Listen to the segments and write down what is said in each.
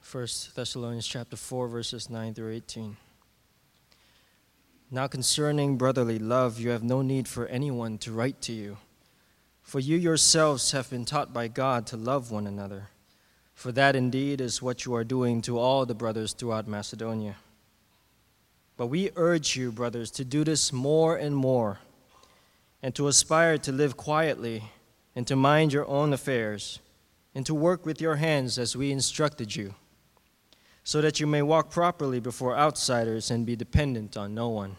1 Thessalonians chapter 4, verses 9 through 18. Now concerning brotherly love, you have no need for anyone to write to you, for you yourselves have been taught by God to love one another. For that indeed is what you are doing to all the brothers throughout Macedonia. But we urge you, brothers, to do this more and more, and to aspire to live quietly, and to mind your own affairs, and to work with your hands as we instructed you, so that you may walk properly before outsiders and be dependent on no one.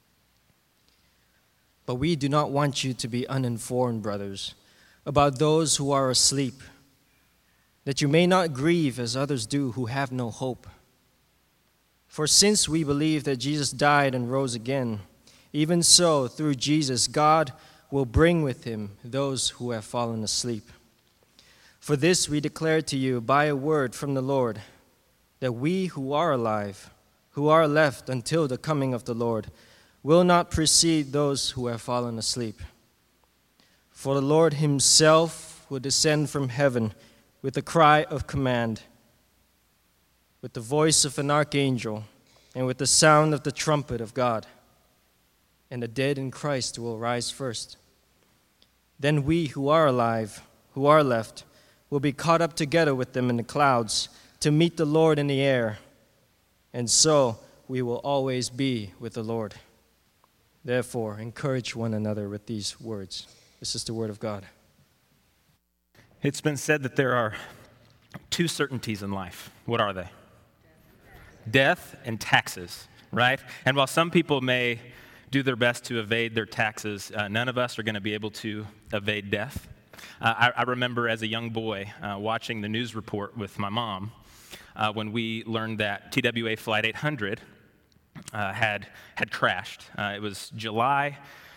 But we do not want you to be uninformed, brothers, about those who are asleep, that you may not grieve as others do who have no hope. For since we believe that Jesus died and rose again, even so, through Jesus, God will bring with him those who have fallen asleep. For this we declare to you by a word from the Lord, that we who are alive, who are left until the coming of the Lord, will not precede those who have fallen asleep. For the Lord himself will descend from heaven with a cry of command, with the voice of an archangel, and with the sound of the trumpet of God. And the dead in Christ will rise first. Then we who are alive, who are left, will be caught up together with them in the clouds to meet the Lord in the air. And so we will always be with the Lord. Therefore, encourage one another with these words. This is the word of God. It's been said that there are two certainties in life. What are they? Death and taxes, right? And while some people may do their best to evade their taxes, none of us are going to be able to evade death. I remember as a young boy watching the news report with my mom when we learned that TWA Flight 800 had crashed. It was July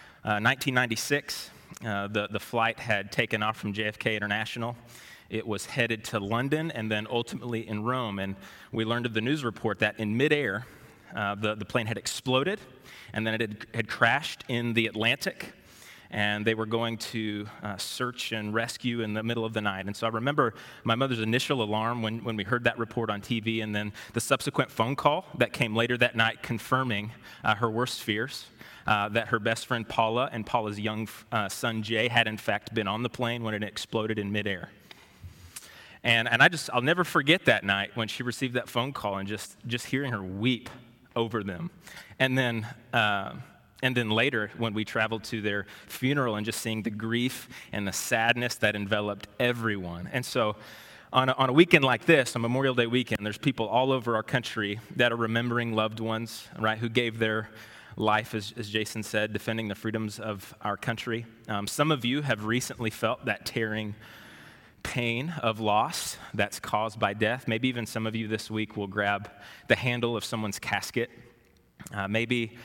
1996. The flight had taken off from JFK International. It was headed to London and then ultimately in Rome. And we learned of the news report that in midair, the plane had exploded, and then it had crashed in the Atlantic. And they were going to search and rescue in the middle of the night. And so I remember my mother's initial alarm when we heard that report on TV, and then the subsequent phone call that came later that night confirming her worst fears, that her best friend Paula and Paula's young son Jay had in fact been on the plane when it exploded in midair. And I'll never forget that night when she received that phone call and just hearing her weep over them. And then later, when we traveled to their funeral and just seeing the grief and the sadness that enveloped everyone. And so on a weekend like this, on Memorial Day weekend, there's people all over our country that are remembering loved ones, right, who gave their life, as Jason said, defending the freedoms of our country. Some of you have recently felt that tearing pain of loss that's caused by death. Maybe even some of you this week will grab the handle of someone's casket. Maybe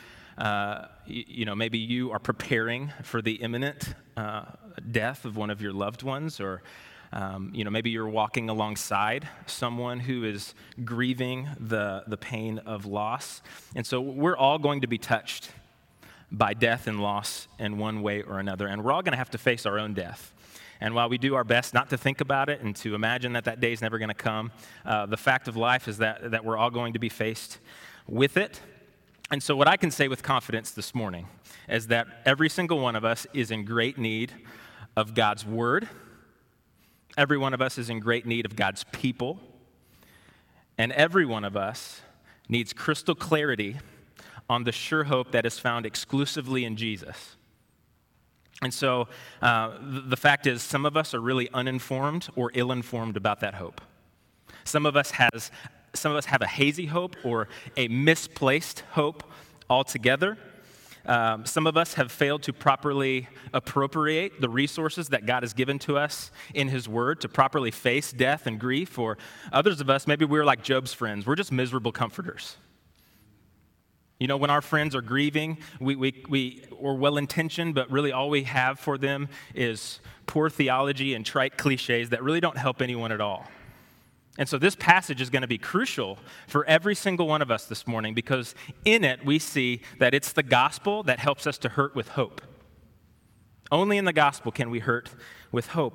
you are preparing for the imminent death of one of your loved ones, or maybe you're walking alongside someone who is grieving the pain of loss. And so we're all going to be touched by death and loss in one way or another, and we're all going to have to face our own death. And while we do our best not to think about it and to imagine that day is never going to come, the fact of life is that we're all going to be faced with it. And so what I can say with confidence this morning is that every single one of us is in great need of God's word. Every one of us is in great need of God's people. And every one of us needs crystal clarity on the sure hope that is found exclusively in Jesus. And so the fact is, some of us are really uninformed or ill-informed about that hope. Some of us have a hazy hope or a misplaced hope altogether. Some of us have failed to properly appropriate the resources that God has given to us in His Word to properly face death and grief. Or others of us, maybe we're like Job's friends. We're just miserable comforters. You know, when our friends are grieving, we're well-intentioned, but really all we have for them is poor theology and trite cliches that really don't help anyone at all. And so this passage is going to be crucial for every single one of us this morning, because in it we see that it's the gospel that helps us to hurt with hope. Only in the gospel can we hurt with hope.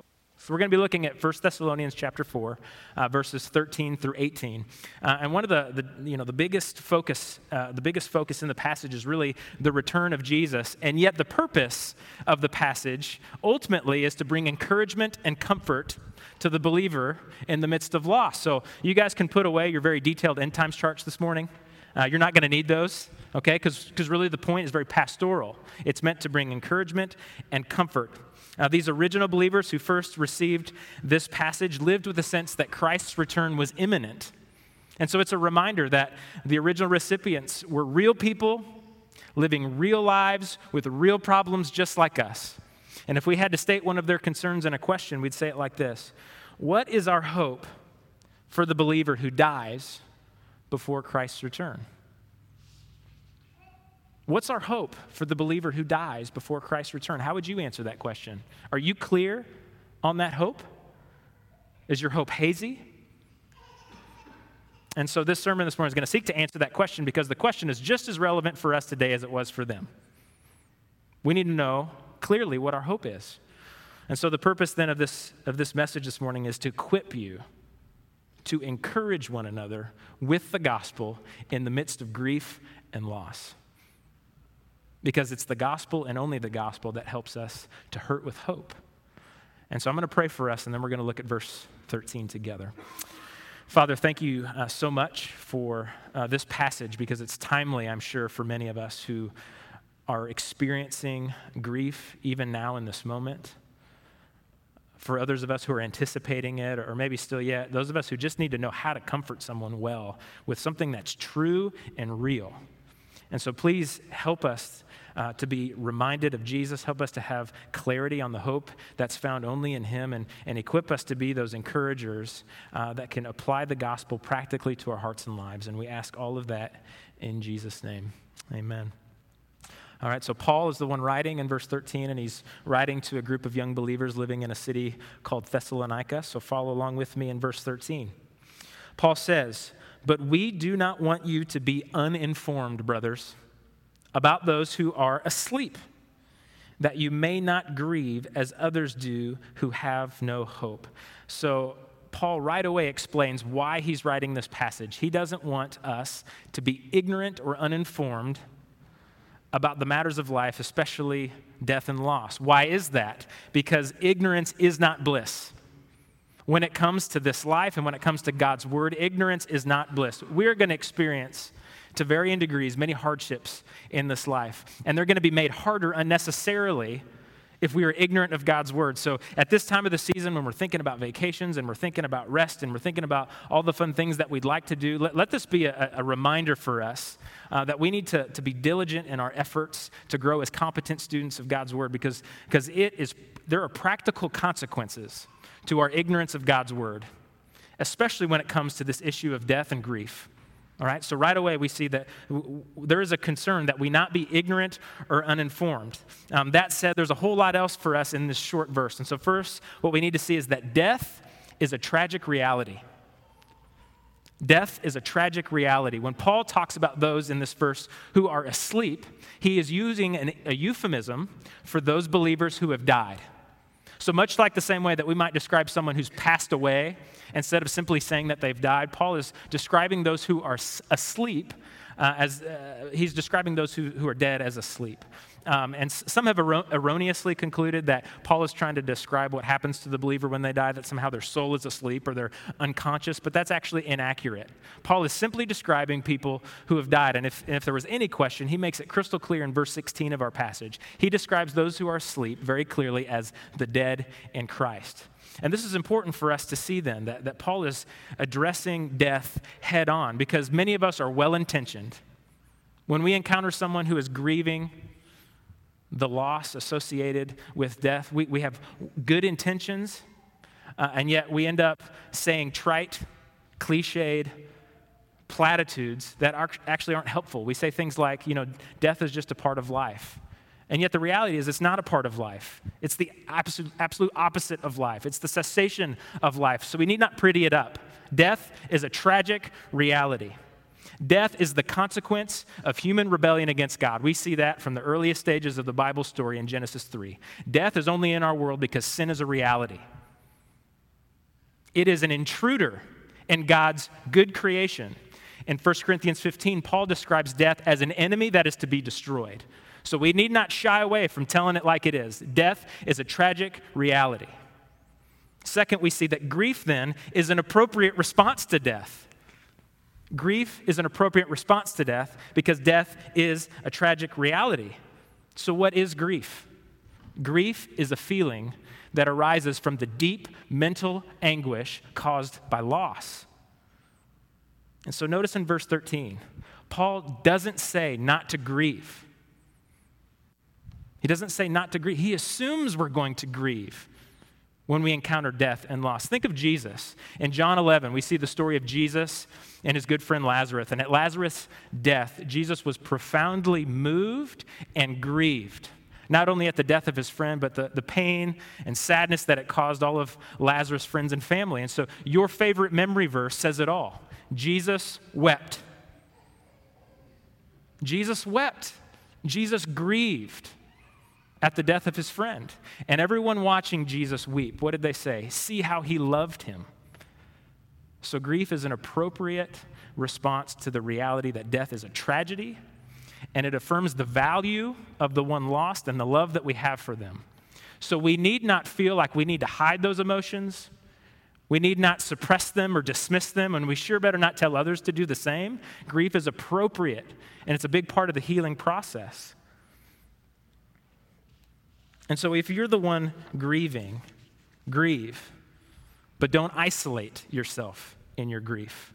So we're going to be looking at 1 Thessalonians chapter 4, verses 13 through 18. And one of the biggest focus in the passage is really the return of Jesus. And yet the purpose of the passage ultimately is to bring encouragement and comfort to the believer in the midst of loss. So you guys can put away your very detailed end times charts this morning. You're not going to need those, okay? Because really the point is very pastoral. It's meant to bring encouragement and comfort. These original believers who first received this passage lived with the sense that Christ's return was imminent. And so it's a reminder that the original recipients were real people living real lives with real problems just like us. And if we had to state one of their concerns in a question, we'd say it like this: what is our hope for the believer who dies before Christ's return? What's our hope for the believer who dies before Christ's return? How would you answer that question? Are you clear on that hope? Is your hope hazy? And so this sermon this morning is going to seek to answer that question, because the question is just as relevant for us today as it was for them. We need to know clearly what our hope is. And so the purpose then of this message this morning is to equip you to encourage one another with the gospel in the midst of grief and loss. Because it's the gospel and only the gospel that helps us to hurt with hope. And so I'm going to pray for us, and then we're going to look at verse 13 together. Father, thank you so much for this passage, because it's timely, I'm sure, for many of us who are experiencing grief even now in this moment. For others of us who are anticipating it, or maybe still yet, those of us who just need to know how to comfort someone well with something that's true and real. And so please help us to be reminded of Jesus. Help us to have clarity on the hope that's found only in him, and equip us to be those encouragers that can apply the gospel practically to our hearts and lives. And we ask all of that in Jesus' name. Amen. All right, so Paul is the one writing in verse 13, and he's writing to a group of young believers living in a city called Thessalonica. So follow along with me in verse 13. Paul says, "But we do not want you to be uninformed, brothers, about those who are asleep, that you may not grieve as others do who have no hope." So Paul right away explains why he's writing this passage. He doesn't want us to be ignorant or uninformed about the matters of life, especially death and loss. Why is that? Because ignorance is not bliss. When it comes to this life and when it comes to God's word, ignorance is not bliss. We're going to experience, to varying degrees, many hardships in this life. And they're going to be made harder unnecessarily if we are ignorant of God's word. So at this time of the season, when we're thinking about vacations and we're thinking about rest and we're thinking about all the fun things that we'd like to do, let this be a reminder for us that we need to be diligent in our efforts to grow as competent students of God's word, because there are practical consequences to our ignorance of God's word, especially when it comes to this issue of death and grief. All right, so right away we see that there is a concern that we not be ignorant or uninformed. That said, there's a whole lot else for us in this short verse. And so first, what we need to see is that death is a tragic reality. Death is a tragic reality. When Paul talks about those in this verse who are asleep, he is using a euphemism for those believers who have died. So much like the same way that we might describe someone who's passed away, instead of simply saying that they've died, Paul is describing those who are asleep he's describing those who are dead as asleep. And some have erroneously concluded that Paul is trying to describe what happens to the believer when they die, that somehow their soul is asleep or they're unconscious, but that's actually inaccurate. Paul is simply describing people who have died, and if there was any question, he makes it crystal clear in verse 16 of our passage. He describes those who are asleep very clearly as the dead in Christ. And this is important for us to see then, that Paul is addressing death head on, because many of us are well-intentioned. When we encounter someone who is grieving the loss associated with death, we have good intentions, and yet we end up saying trite, cliched platitudes that actually aren't helpful. We say things like, death is just a part of life. And yet the reality is it's not a part of life. It's the absolute opposite of life. It's the cessation of life. So we need not pretty it up. Death is a tragic reality. Death is the consequence of human rebellion against God. We see that from the earliest stages of the Bible story in Genesis 3. Death is only in our world because sin is a reality. It is an intruder in God's good creation. In 1 Corinthians 15, Paul describes death as an enemy that is to be destroyed. So we need not shy away from telling it like it is. Death is a tragic reality. Second, we see that grief then is an appropriate response to death. Grief is an appropriate response to death because death is a tragic reality. So what is grief? Grief is a feeling that arises from the deep mental anguish caused by loss. And so notice in verse 13, Paul doesn't say not to grieve. He doesn't say not to grieve. He assumes we're going to grieve when we encounter death and loss. Think of Jesus. In John 11, we see the story of Jesus and his good friend Lazarus. And at Lazarus' death, Jesus was profoundly moved and grieved, not only at the death of his friend, but the pain and sadness that it caused all of Lazarus' friends and family. And so your favorite memory verse says it all. Jesus wept. Jesus wept. Jesus grieved at the death of his friend. And everyone watching Jesus weep, what did they say? See how he loved him. So grief is an appropriate response to the reality that death is a tragedy, and it affirms the value of the one lost and the love that we have for them. So we need not feel like we need to hide those emotions. We need not suppress them or dismiss them, and we sure better not tell others to do the same. Grief is appropriate, and it's a big part of the healing process. And so if you're the one grieving, grieve, but don't isolate yourself in your grief.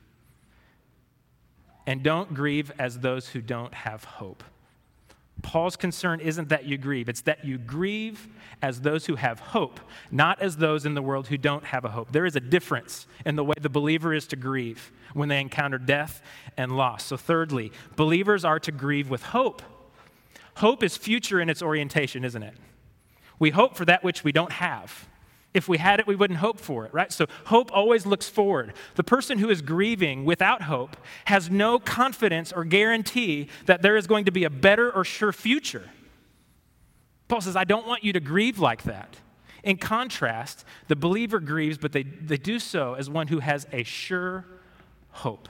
And don't grieve as those who don't have hope. Paul's concern isn't that you grieve, it's that you grieve as those who have hope, not as those in the world who don't have a hope. There is a difference in the way the believer is to grieve when they encounter death and loss. So thirdly, believers are to grieve with hope. Hope is future in its orientation, isn't it? We hope for that which we don't have. If we had it, we wouldn't hope for it, right? So hope always looks forward. The person who is grieving without hope has no confidence or guarantee that there is going to be a better or sure future. Paul says, I don't want you to grieve like that. In contrast, the believer grieves, but they do so as one who has a sure hope.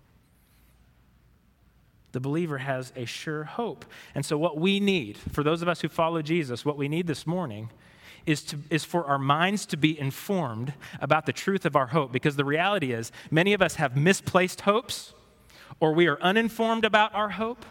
The believer has a sure hope. And so what we need, for those of us who follow Jesus, what we need this morning is for our minds to be informed about the truth of our hope. Because the reality is, many of us have misplaced hopes, or we are uninformed about our hope.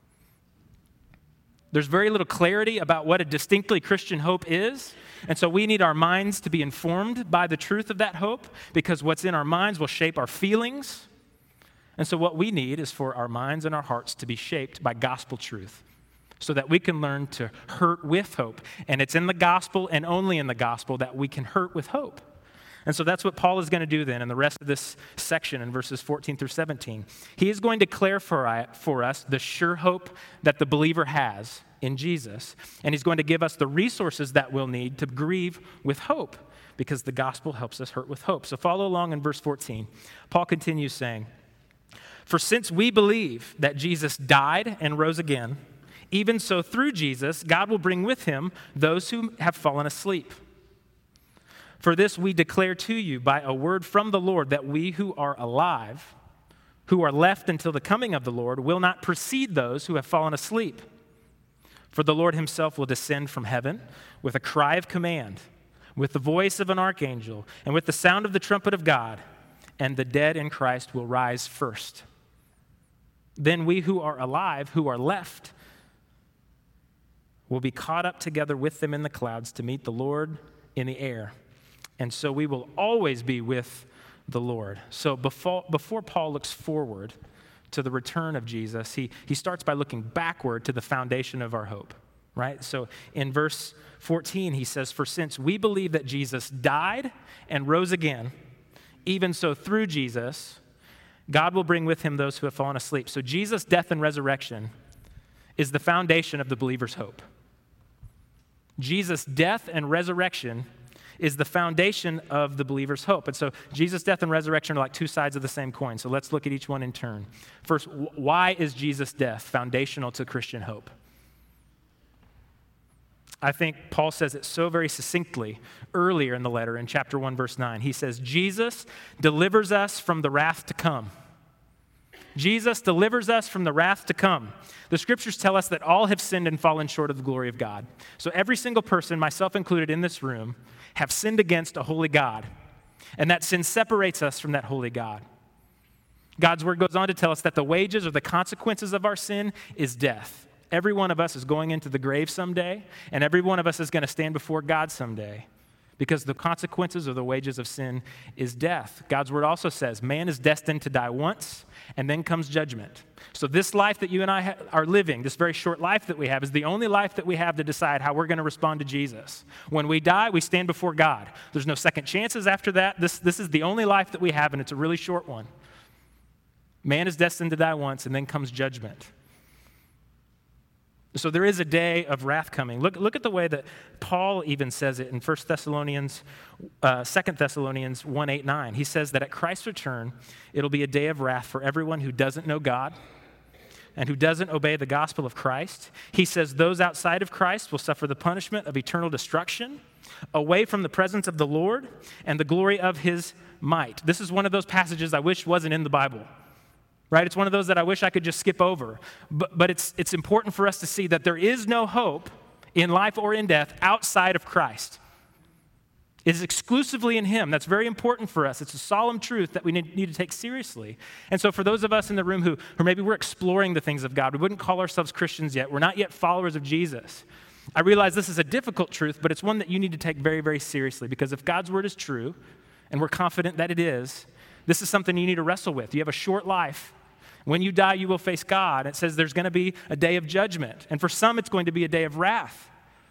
There's very little clarity about what a distinctly Christian hope is. And so we need our minds to be informed by the truth of that hope, because what's in our minds will shape our feelings. And so what we need is for our minds and our hearts to be shaped by gospel truth so that we can learn to hurt with hope. And it's in the gospel and only in the gospel that we can hurt with hope. And so that's what Paul is going to do then in the rest of this section in verses 14 through 17. He is going to declare for us the sure hope that the believer has in Jesus. And he's going to give us the resources that we'll need to grieve with hope, because the gospel helps us hurt with hope. So follow along in verse 14. Paul continues saying, "For since we believe that Jesus died and rose again, even so through Jesus, God will bring with him those who have fallen asleep. For this we declare to you by a word from the Lord, that we who are alive, who are left until the coming of the Lord, will not precede those who have fallen asleep. For the Lord himself will descend from heaven with a cry of command, with the voice of an archangel, and with the sound of the trumpet of God, and the dead in Christ will rise first. Then we who are alive, who are left, will be caught up together with them in the clouds to meet the Lord in the air. And so we will always be with the Lord." So before Paul looks forward to the return of Jesus, he starts by looking backward to the foundation of our hope, right? So in verse 14, he says, "For since we believe that Jesus died and rose again, even so through Jesus, God will bring with him those who have fallen asleep." So Jesus' death and resurrection is the foundation of the believer's hope. Jesus' death and resurrection is the foundation of the believer's hope. And so Jesus' death and resurrection are like two sides of the same coin. So let's look at each one in turn. First, why is Jesus' death foundational to Christian hope? I think Paul says it so very succinctly earlier in the letter in chapter 1, verse 9. He says, Jesus delivers us from the wrath to come. Jesus delivers us from the wrath to come. The scriptures tell us that all have sinned and fallen short of the glory of God. So every single person, myself included in this room, have sinned against a holy God. And that sin separates us from that holy God. God's word goes on to tell us that the wages or the consequences of our sin is death. Every one of us is going into the grave someday, and every one of us is going to stand before God someday, because the consequences or the wages of sin is death. God's word also says man is destined to die once, and then comes judgment. So this life that you and I are living, this very short life that we have, is the only life that we have to decide how we're going to respond to Jesus. When we die, we stand before God. There's no second chances after that. This is the only life that we have, and it's a really short one. Man is destined to die once, and then comes judgment. So there is a day of wrath coming. Look at the way that Paul even says it in 2 Thessalonians 1, 8, 9. He says that at Christ's return, it'll be a day of wrath for everyone who doesn't know God and who doesn't obey the gospel of Christ. He says those outside of Christ will suffer the punishment of eternal destruction, away from the presence of the Lord and the glory of his might. This is one of those passages I wish wasn't in the Bible. Right? It's one of those that I wish I could just skip over. But it's important for us to see that there is no hope in life or in death outside of Christ. It is exclusively in him. That's very important for us. It's a solemn truth that we need to take seriously. And so for those of us in the room who maybe we're exploring the things of God, we wouldn't call ourselves Christians yet, we're not yet followers of Jesus, I realize this is a difficult truth, but it's one that you need to take very, very seriously, because if God's word is true, and we're confident that it is, this is something you need to wrestle with. You have a short life. When you die, you will face God. It says there's going to be a day of judgment. And for some, it's going to be a day of wrath.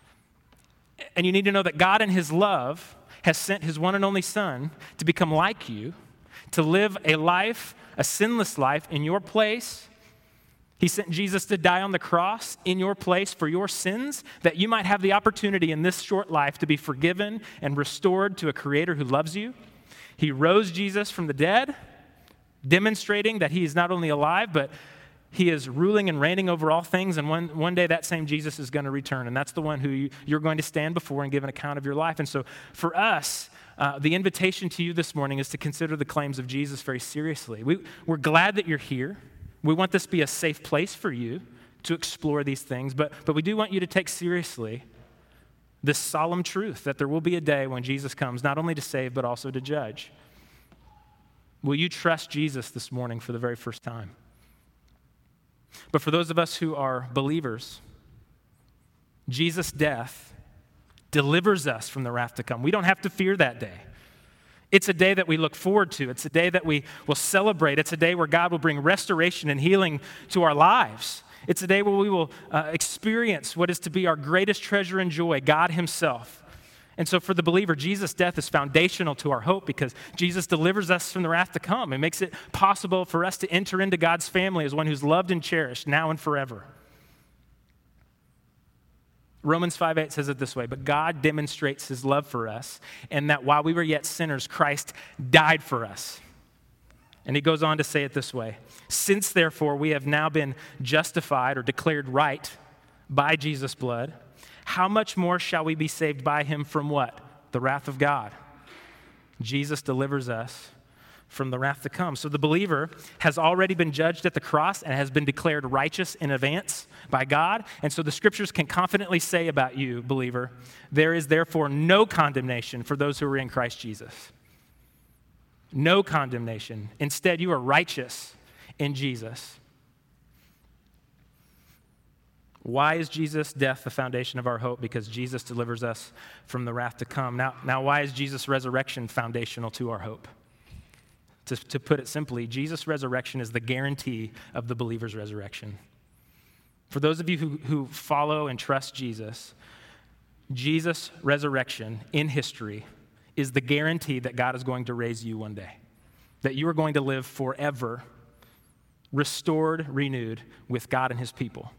And you need to know that God in his love has sent his one and only Son to become like you, to live a life, a sinless life in your place. He sent Jesus to die on the cross in your place for your sins, that you might have the opportunity in this short life to be forgiven and restored to a Creator who loves you. He rose Jesus from the dead, demonstrating that he is not only alive, but he is ruling and reigning over all things, and one day that same Jesus is going to return, and that's the one who you're going to stand before and give an account of your life. And so for us, the invitation to you this morning is to consider the claims of Jesus very seriously. We're glad that you're here. We want this to be a safe place for you to explore these things, but we do want you to take seriously this solemn truth that there will be a day when Jesus comes, not only to save, but also to judge. Will you trust Jesus this morning for the very first time? But for those of us who are believers, Jesus' death delivers us from the wrath to come. We don't have to fear that day. It's a day that we look forward to. It's a day that we will celebrate. It's a day where God will bring restoration and healing to our lives. It's a day where we will experience what is to be our greatest treasure and joy, God himself. And so for the believer, Jesus' death is foundational to our hope, because Jesus delivers us from the wrath to come. It makes it possible for us to enter into God's family as one who's loved and cherished now and forever. Romans 5:8 says it this way: but God demonstrates his love for us, and that while we were yet sinners, Christ died for us. And he goes on to say it this way: since therefore we have now been justified or declared right by Jesus' blood, how much more shall we be saved by him from what? The wrath of God. Jesus delivers us from the wrath to come. So the believer has already been judged at the cross and has been declared righteous in advance by God. And so the scriptures can confidently say about you, believer, there is therefore no condemnation for those who are in Christ Jesus. No condemnation. Instead, you are righteous in Jesus. Why is Jesus' death the foundation of our hope? Because Jesus delivers us from the wrath to come. Now, why is Jesus' resurrection foundational to our hope? To put it simply, Jesus' resurrection is the guarantee of the believer's resurrection. For those of you who follow and trust Jesus, Jesus' resurrection in history is the guarantee that God is going to raise you one day, that you are going to live forever, restored, renewed with God and his people.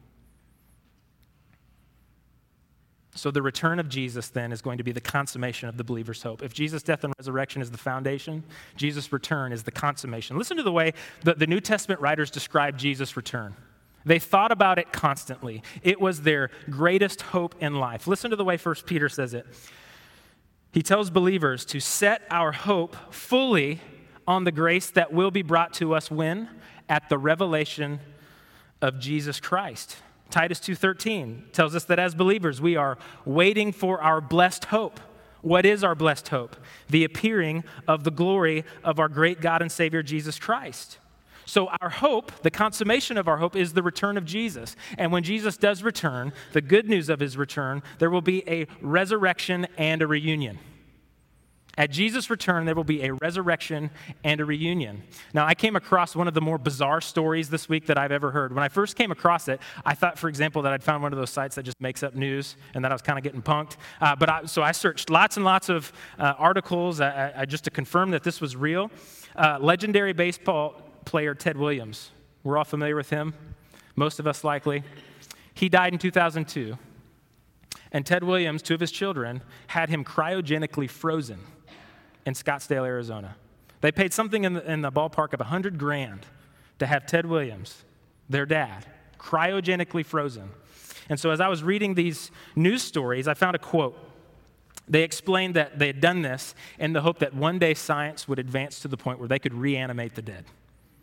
So the return of Jesus then is going to be the consummation of the believer's hope. If Jesus' death and resurrection is the foundation, Jesus' return is the consummation. Listen to the way the New Testament writers describe Jesus' return. They thought about it constantly. It was their greatest hope in life. Listen to the way 1 Peter says it. He tells believers to set our hope fully on the grace that will be brought to us when? At the revelation of Jesus Christ. Titus 2:13 tells us that as believers, we are waiting for our blessed hope. What is our blessed hope? The appearing of the glory of our great God and Savior, Jesus Christ. So our hope, the consummation of our hope, is the return of Jesus. And when Jesus does return, the good news of his return, there will be a resurrection and a reunion. At Jesus' return, there will be a resurrection and a reunion. Now, I came across one of the more bizarre stories this week that I've ever heard. When I first came across it, I thought, for example, that I'd found one of those sites that just makes up news and that I was kind of getting punked. So I searched lots and lots of articles just to confirm that this was real. Legendary baseball player Ted Williams. We're all familiar with him, most of us likely. He died in 2002. And Ted Williams, two of his children, had him cryogenically frozen in Scottsdale, Arizona. They paid something in the ballpark of $100,000 to have Ted Williams, their dad, cryogenically frozen. And so as I was reading these news stories, I found a quote. They explained that they had done this in the hope that one day science would advance to the point where they could reanimate the dead.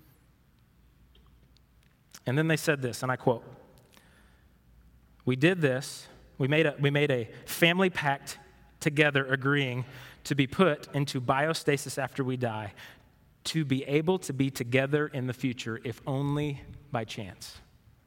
And then they said this, and I quote, "We did this, we made a family pact together agreeing to be put into biostasis after we die, to be able to be together in the future, if only by chance."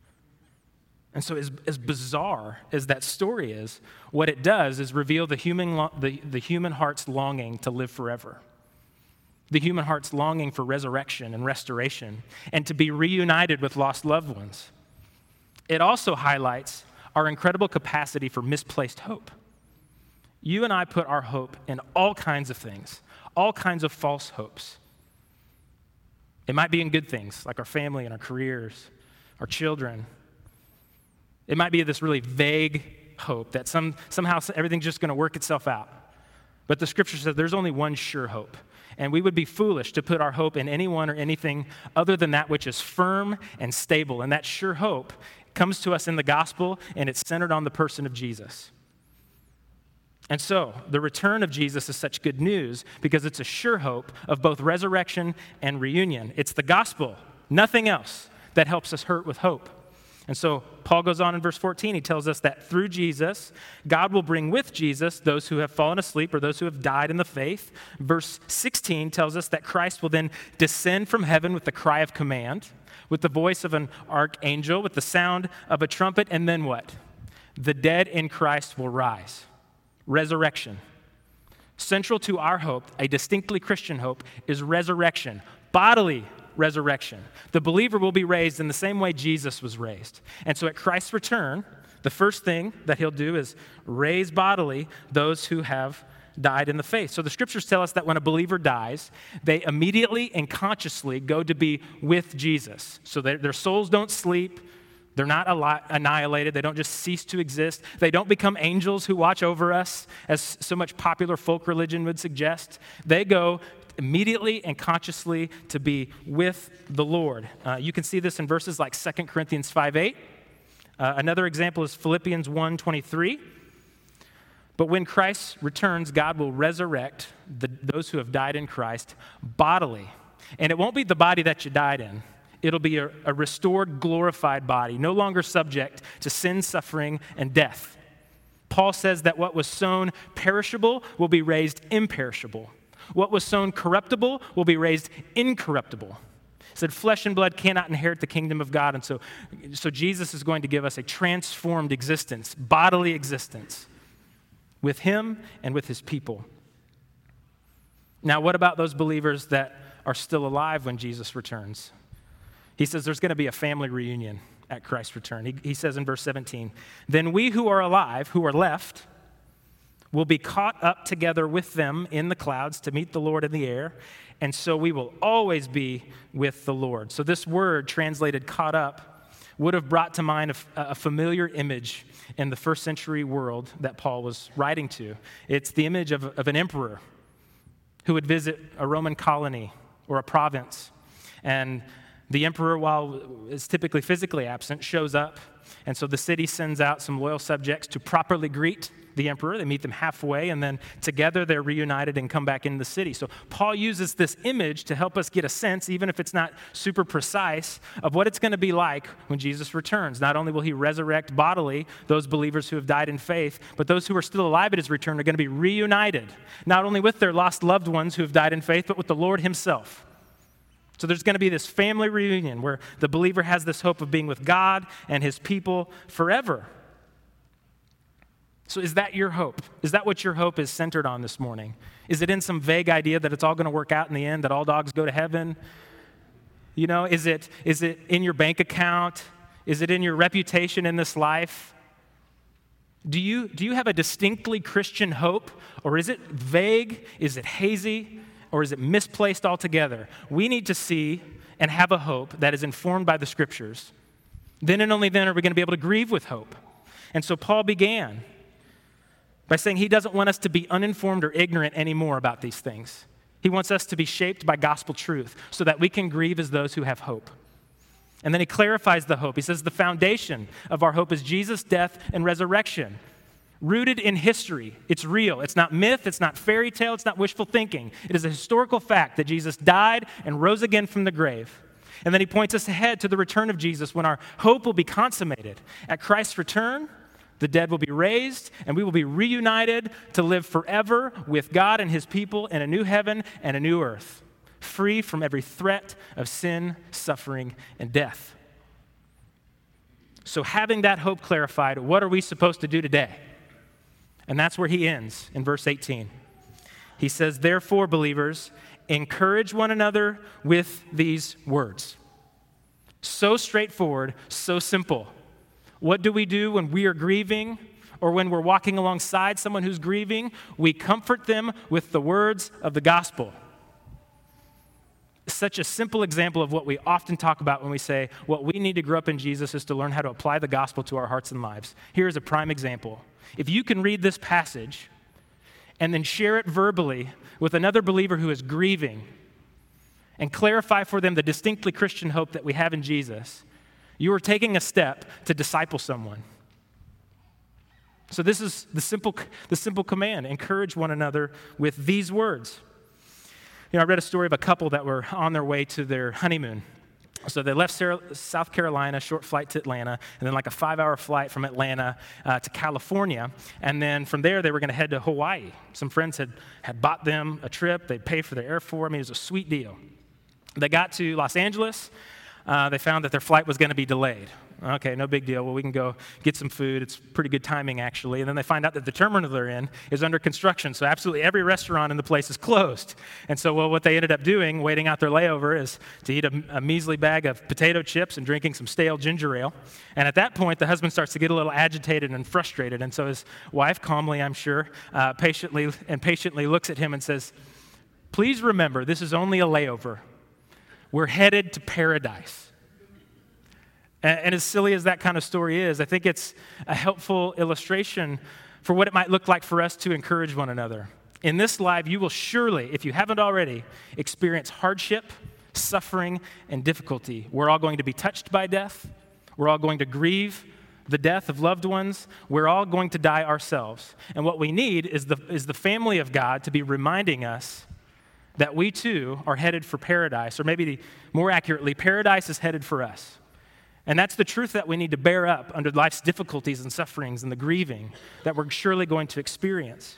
And so as bizarre as that story is, what it does is reveal the human heart's longing to live forever. The human heart's longing for resurrection and restoration and to be reunited with lost loved ones. It also highlights our incredible capacity for misplaced hope. You and I put our hope in all kinds of things, all kinds of false hopes. It might be in good things, like our family and our careers, our children. It might be this really vague hope that somehow everything's just going to work itself out. But the scripture says there's only one sure hope. And we would be foolish to put our hope in anyone or anything other than that which is firm and stable. And that sure hope comes to us in the gospel, and it's centered on the person of Jesus. And so, the return of Jesus is such good news because it's a sure hope of both resurrection and reunion. It's the gospel, nothing else, that helps us hurt with hope. And so, Paul goes on in verse 14, he tells us that through Jesus, God will bring with Jesus those who have fallen asleep or those who have died in the faith. Verse 16 tells us that Christ will then descend from heaven with the cry of command, with the voice of an archangel, with the sound of a trumpet, and then what? The dead in Christ will rise. Resurrection. Central to our hope, a distinctly Christian hope, is resurrection, bodily resurrection. The believer will be raised in the same way Jesus was raised. And so at Christ's return, the first thing that he'll do is raise bodily those who have died in the faith. So the scriptures tell us that when a believer dies, they immediately and consciously go to be with Jesus. So their souls don't sleep. They're not annihilated. They don't just cease to exist. They don't become angels who watch over us, as so much popular folk religion would suggest. They go immediately and consciously to be with the Lord. You can see this in verses like 2 Corinthians 5:8. Another example is Philippians 1:23. But when Christ returns, God will resurrect those who have died in Christ bodily. And it won't be the body that you died in. It'll be a restored, glorified body, no longer subject to sin, suffering, and death. Paul says that what was sown perishable will be raised imperishable. What was sown corruptible will be raised incorruptible. He said flesh and blood cannot inherit the kingdom of God, and so Jesus is going to give us a transformed existence, bodily existence, with him and with his people. Now, what about those believers that are still alive when Jesus returns? He says there's going to be a family reunion at Christ's return. He says in verse 17, "Then we who are alive, who are left, will be caught up together with them in the clouds to meet the Lord in the air, and so we will always be with the Lord." So this word, translated caught up, would have brought to mind a familiar image in the first century world that Paul was writing to. It's the image of an emperor who would visit a Roman colony or a province, and The emperor, while is typically physically absent, shows up. And so the city sends out some loyal subjects to properly greet the emperor. They meet them halfway, and then together they're reunited and come back into the city. So Paul uses this image to help us get a sense, even if it's not super precise, of what it's going to be like when Jesus returns. Not only will he resurrect bodily those believers who have died in faith, but those who are still alive at his return are going to be reunited, not only with their lost loved ones who have died in faith, but with the Lord himself. So there's going to be this family reunion where the believer has this hope of being with God and his people forever. So is that your hope? Is that what your hope is centered on this morning? Is it in some vague idea that it's all going to work out in the end, that all dogs go to heaven? You know, is it in your bank account? Is it in your reputation in this life? Do you have a distinctly Christian hope, or is it vague? Is it hazy? Or is it misplaced altogether? We need to see and have a hope that is informed by the Scriptures. Then and only then are we going to be able to grieve with hope. And so Paul began by saying he doesn't want us to be uninformed or ignorant anymore about these things. He wants us to be shaped by gospel truth so that we can grieve as those who have hope. And then he clarifies the hope. He says the foundation of our hope is Jesus' death and resurrection. Rooted in history. It's real. It's not myth. It's not fairy tale. It's not wishful thinking. It is a historical fact that Jesus died and rose again from the grave. And then he points us ahead to the return of Jesus when our hope will be consummated. At Christ's return, the dead will be raised and we will be reunited to live forever with God and his people in a new heaven and a new earth, free from every threat of sin, suffering, and death. So having that hope clarified, what are we supposed to do today? And that's where he ends in verse 18. He says, therefore, believers, encourage one another with these words. So straightforward, so simple. What do we do when we are grieving or when we're walking alongside someone who's grieving? We comfort them with the words of the gospel. Such a simple example of what we often talk about when we say what we need to grow up in Jesus is to learn how to apply the gospel to our hearts and lives. Here's a prime example. If you can read this passage and then share it verbally with another believer who is grieving and clarify for them the distinctly Christian hope that we have in Jesus, you are taking a step to disciple someone. So this is the simple command. Encourage one another with these words. You know, I read a story of a couple that were on their way to their honeymoon. So they left South Carolina, short flight to Atlanta, and then like a 5-hour flight from Atlanta to California. And then from there, they were going to head to Hawaii. Some friends had bought them a trip. They'd pay for their airfare. I mean, it was a sweet deal. They got to Los Angeles. They found that their flight was going to be delayed. Okay, no big deal. Well, we can go get some food. It's pretty good timing, actually. And then they find out that the terminal they're in is under construction, so absolutely every restaurant in the place is closed. And so, what they ended up doing, waiting out their layover, is to eat a measly bag of potato chips and drinking some stale ginger ale. And at that point, the husband starts to get a little agitated and frustrated. And so his wife, calmly, I'm sure, patiently looks at him and says, "Please remember, this is only a layover. We're headed to paradise." And as silly as that kind of story is, I think it's a helpful illustration for what it might look like for us to encourage one another. In this life, you will surely, if you haven't already, experience hardship, suffering, and difficulty. We're all going to be touched by death. We're all going to grieve the death of loved ones. We're all going to die ourselves. And what we need is the family of God to be reminding us that we too are headed for paradise, or maybe more accurately, paradise is headed for us. And that's the truth that we need to bear up under life's difficulties and sufferings and the grieving that we're surely going to experience.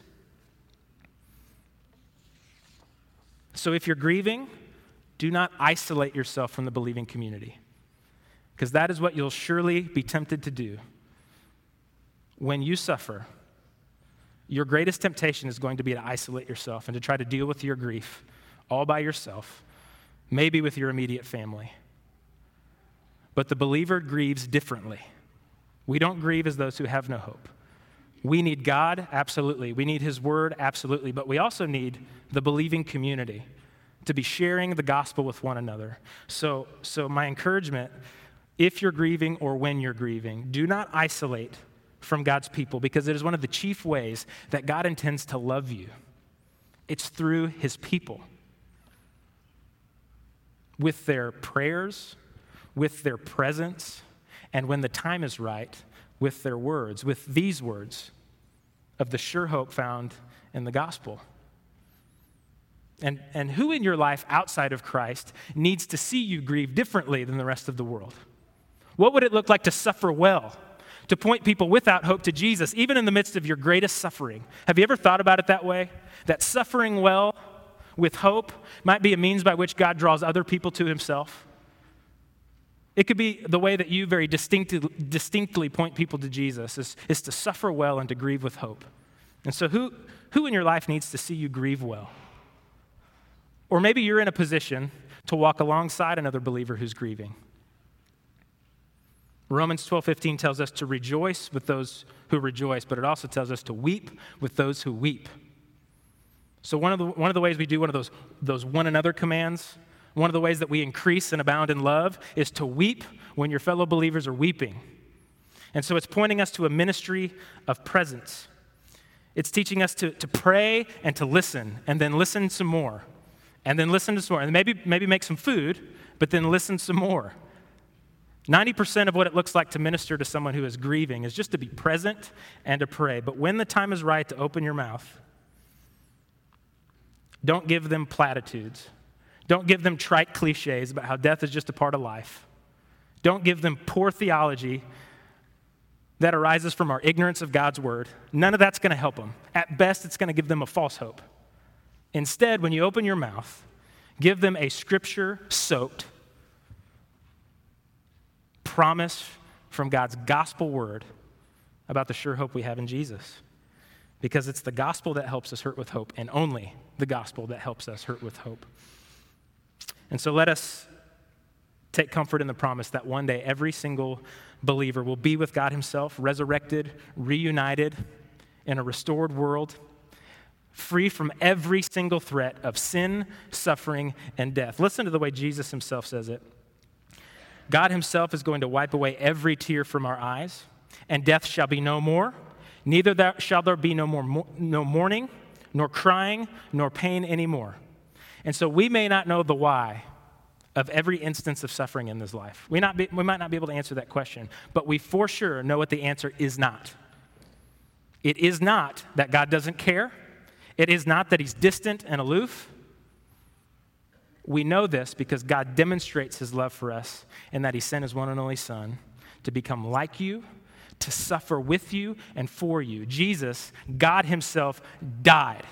So if you're grieving, do not isolate yourself from the believing community, because that is what you'll surely be tempted to do. When you suffer, your greatest temptation is going to be to isolate yourself and to try to deal with your grief all by yourself, maybe with your immediate family. But the believer grieves differently. We don't grieve as those who have no hope. We need God, absolutely. We need his word, absolutely. But we also need the believing community to be sharing the gospel with one another. So my encouragement, if you're grieving or when you're grieving, do not isolate from God's people, because it is one of the chief ways that God intends to love you. It's through his people. with their prayers, with their presence, and when the time is right, with their words, with these words of the sure hope found in the gospel. And who in your life outside of Christ needs to see you grieve differently than the rest of the world? What would it look like to suffer well, to point people without hope to Jesus, even in the midst of your greatest suffering? Have you ever thought about it that way? That suffering well with hope might be a means by which God draws other people to himself? It could be the way that you very distinctly point people to Jesus is to suffer well and to grieve with hope. And so who in your life needs to see you grieve well? Or maybe you're in a position to walk alongside another believer who's grieving. Romans 12:15 tells us to rejoice with those who rejoice, but it also tells us to weep with those who weep. So one of the ways we do one of those one another commands, one of the ways that we increase and abound in love is to weep when your fellow believers are weeping. And so it's pointing us to a ministry of presence. It's teaching us to pray and to listen, and then listen some more, and then listen to some more, and maybe make some food, but then listen some more. 90% of what it looks like to minister to someone who is grieving is just to be present and to pray. But when the time is right to open your mouth, don't give them platitudes. Don't give them trite cliches about how death is just a part of life. Don't give them poor theology that arises from our ignorance of God's word. None of that's going to help them. At best, it's going to give them a false hope. Instead, when you open your mouth, give them a scripture-soaked promise from God's gospel word about the sure hope we have in Jesus. Because it's the gospel that helps us hurt with hope, and only the gospel that helps us hurt with hope. And so let us take comfort in the promise that one day every single believer will be with God himself, resurrected, reunited in a restored world, free from every single threat of sin, suffering, and death. Listen to the way Jesus himself says it. God himself is going to wipe away every tear from our eyes, and death shall be no more. Neither shall there be no mourning, nor crying, nor pain anymore. And so we may not know the why of every instance of suffering in this life. We might not be able to answer that question, but we for sure know what the answer is not. It is not that God doesn't care. It is not that he's distant and aloof. We know this because God demonstrates his love for us in that he sent his one and only Son to become like you, to suffer with you and for you. Jesus, God himself, died.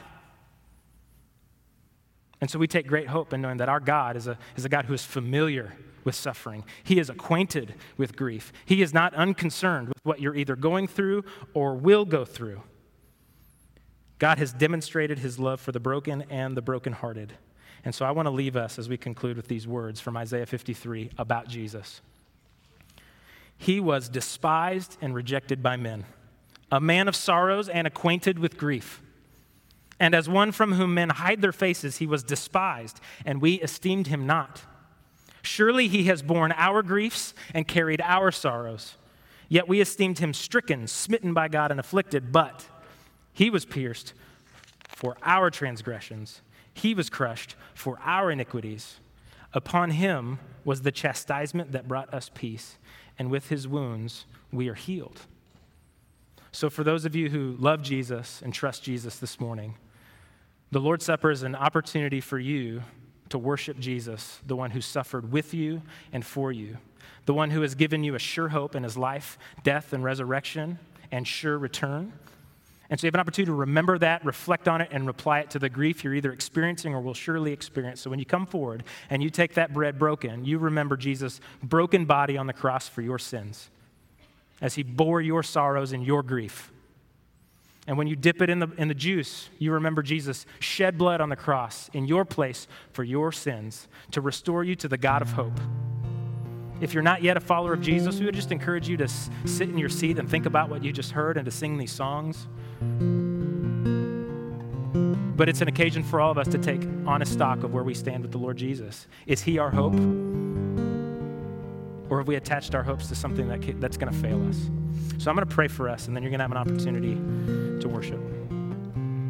And so we take great hope in knowing that our God is a God who is familiar with suffering. He is acquainted with grief. He is not unconcerned with what you're either going through or will go through. God has demonstrated his love for the broken and the brokenhearted. And so I want to leave us as we conclude with these words from Isaiah 53 about Jesus. He was despised and rejected by men, a man of sorrows and acquainted with grief. And as one from whom men hide their faces, he was despised, and we esteemed him not. Surely he has borne our griefs and carried our sorrows. Yet we esteemed him stricken, smitten by God, and afflicted. But he was pierced for our transgressions. He was crushed for our iniquities. Upon him was the chastisement that brought us peace, and with his wounds we are healed. So for those of you who love Jesus and trust Jesus this morning, the Lord's Supper is an opportunity for you to worship Jesus, the one who suffered with you and for you, the one who has given you a sure hope in his life, death, and resurrection, and sure return. And so you have an opportunity to remember that, reflect on it, and apply it to the grief you're either experiencing or will surely experience. So when you come forward and you take that bread broken, you remember Jesus' broken body on the cross for your sins as he bore your sorrows and your grief. And when you dip it in the juice, you remember Jesus shed blood on the cross in your place for your sins to restore you to the God of hope. If you're not yet a follower of Jesus, we would just encourage you to sit in your seat and think about what you just heard and to sing these songs. But it's an occasion for all of us to take honest stock of where we stand with the Lord Jesus. Is he our hope? Or have we attached our hopes to something that's going to fail us? So I'm going to pray for us, and then you're going to have an opportunity to worship.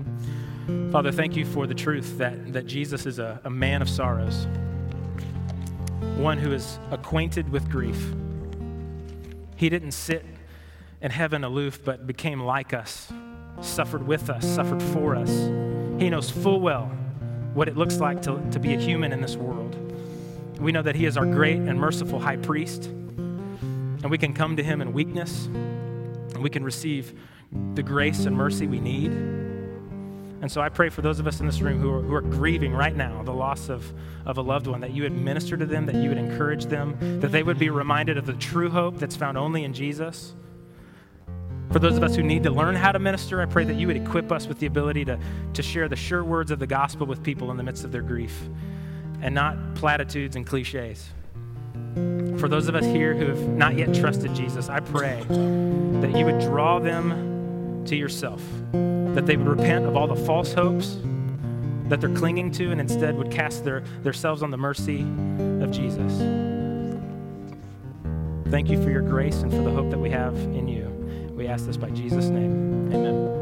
Father, thank you for the truth that Jesus is a man of sorrows. one who is acquainted with grief. He didn't sit in heaven aloof, but became like us, suffered with us, suffered for us. He knows full well what it looks like to be a human in this world. We know that he is our great and merciful high priest, and we can come to him in weakness, and we can receive the grace and mercy we need. And so I pray for those of us in this room who are grieving right now the loss of a loved one, that you would minister to them, that you would encourage them, that they would be reminded of the true hope that's found only in Jesus. For those of us who need to learn how to minister, I pray that you would equip us with the ability to share the sure words of the gospel with people in the midst of their grief, and not platitudes and cliches. For those of us here who have not yet trusted Jesus, I pray that you would draw them to yourself, that they would repent of all the false hopes that they're clinging to, and instead would cast themselves on the mercy of Jesus. Thank you for your grace and for the hope that we have in you. We ask this by Jesus' name. Amen.